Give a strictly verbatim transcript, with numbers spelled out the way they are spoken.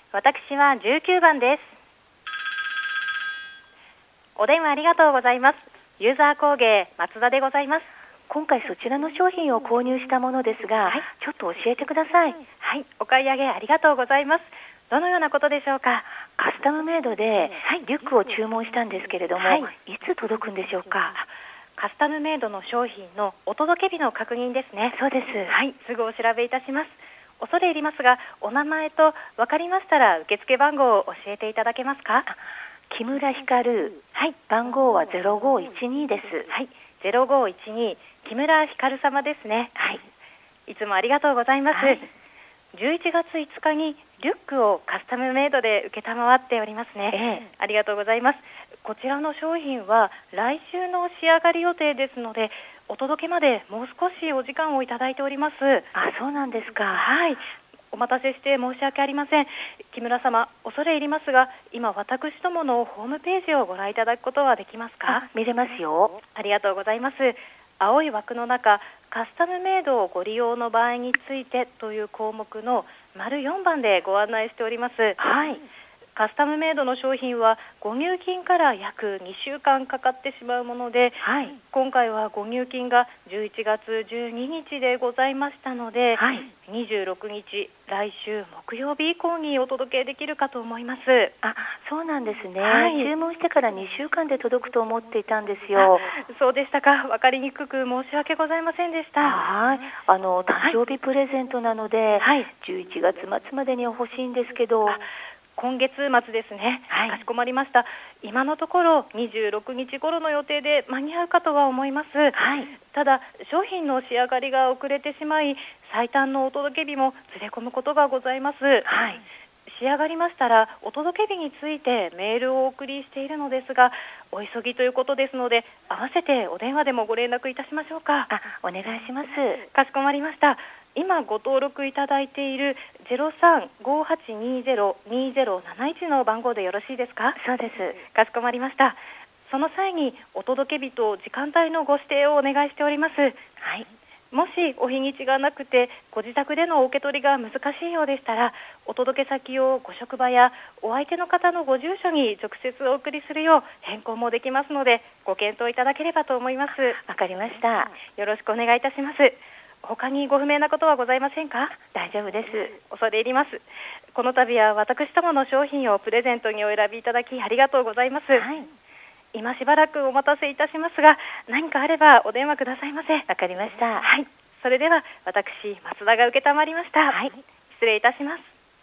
私はじゅうきゅうばんです。お電話ありがとうございます。ユーザー工芸松田でございます。 今回そちらの商品を購入したものですが、はい、ちょっと教えてください。 はい、お買い上げありがとうございます。どのようなことでしょうか。 カスタムメイドでリュックを注文したんですけれども、はい、いつ届くんでしょうか。 カスタムメイドの商品のお届け日の確認ですね。 そうです。 はい、すぐお調べいたします。恐れ入りますが、お名前と分かりましたら受付番号を教えていただけますか。 木村光、はい、番号はゼロごいちにです。 はい、ゼロごいちに木村光様ですね。 はい、 いつもありがとうございます。はい、じゅういちがついつかにリュックをカスタムメイドで受けたまわっておりますね。ええ、ありがとうございます。こちらの商品は来週の仕上がり予定ですので、お届けまでもう少しお時間をいただいております。 あ、そうなんですか。 はい、お待たせして申し訳ありません。木村様、恐れ入りますが、今私どものホームページをご覧いただくことはできますか。 見れますよ。 ありがとうございます。青い枠の中、カスタムメイドをご利用の場合についてという項目の丸よんばんでご案内しております。 はい、 カスタムメイドの商品はご入金から約にしゅうかんかかってしまうもので、はい、今回はご入金がじゅういちがつじゅうににちでございましたので、はい、にじゅうろくにち来週木曜日以降にお届けできるかと思います。 あ、そうなんですね。 はい、 注文してからにしゅうかんで届くと思っていたんですよ。 そうでしたか。分かりにくく申し訳ございませんでした。 はい、あの誕生日プレゼントなので、はい、じゅういちがつまつまでに欲しいんですけど。 今月末ですね。はい、かしこまりました。今のところにじゅうろくにち頃の予定で間に合うかとは思います。はい、ただ商品の仕上がりが遅れてしまい、最短のお届け日もずれ込むことがございます。はい、仕上がりましたらお届け日についてメールをお送りしているのですが、お急ぎということですので、合わせてお電話でもご連絡いたしましょうか。 あ、お願いします。 かしこまりました。今ご登録いただいている ゼロさん ごはちにゼロ にゼロなないち の番号でよろしいですか。 そうです。 かしこまりました。その際にお届け日と時間帯のご指定をお願いしております。はい、もしお日にちがなくてご自宅でのお受け取りが難しいようでしたら、お届け先をご職場やお相手の方のご住所に直接お送りするよう変更もできますので、ご検討いただければと思います。 わかりました。 よろしくお願いいたします。他にご不明なことはございませんか。 大丈夫です。 恐れ入ります。この度は私どもの商品をプレゼントにお選びいただきありがとうございます。はい、今しばらくお待たせいたしますが、何かあればお電話くださいませ。 わかりました。 はい、それでは私松田が承りました。はい、失礼いたします。